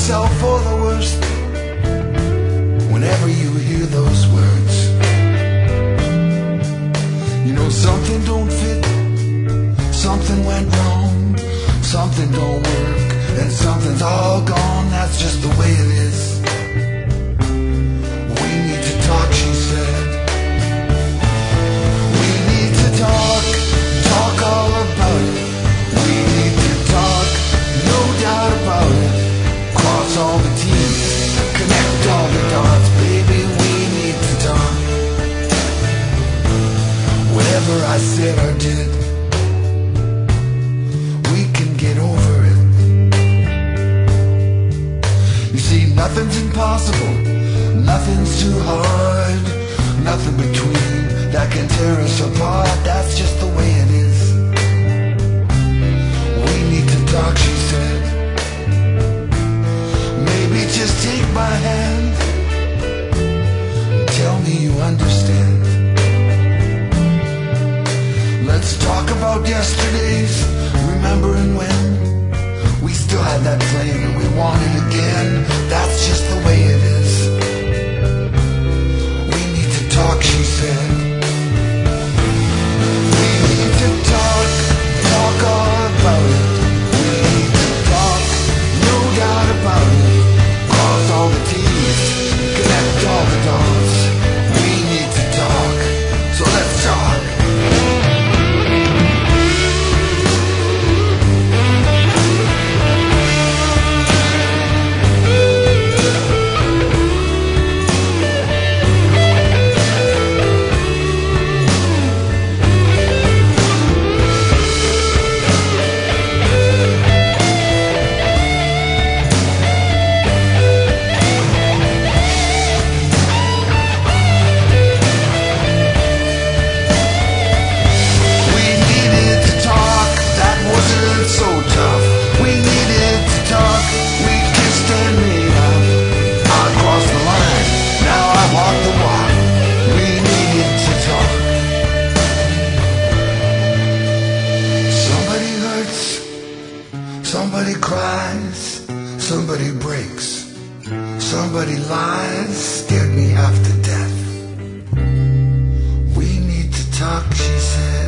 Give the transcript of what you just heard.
yourself for the worst whenever you hear those words. You know something don't fit, something went wrong, something don't work, and something's all gone. That's just the way it is. We need to talk, she said. We need to talk, talk all about it. We need to talk, no doubt about it. Cross all the T's, connect all the dots, baby, we need to talk. Whatever I said or did, we can get over it. You see, nothing's impossible, nothing's too hard, nothing between that can tear us apart. That's just the way it is. We need to talk, she said. Maybe just take my hand, tell me you understand. Let's talk about yesterdays, remembering when we still had that flame and we want it again. That's just the way it is. We need to talk, she said. We need to talk, talk all about it. We need to talk, no doubt about it. Cross all the T's, connect all the dots. We need to talk, so let's talk. Somebody cries, somebody breaks, somebody lies, scared me half to death. We need to talk, she said.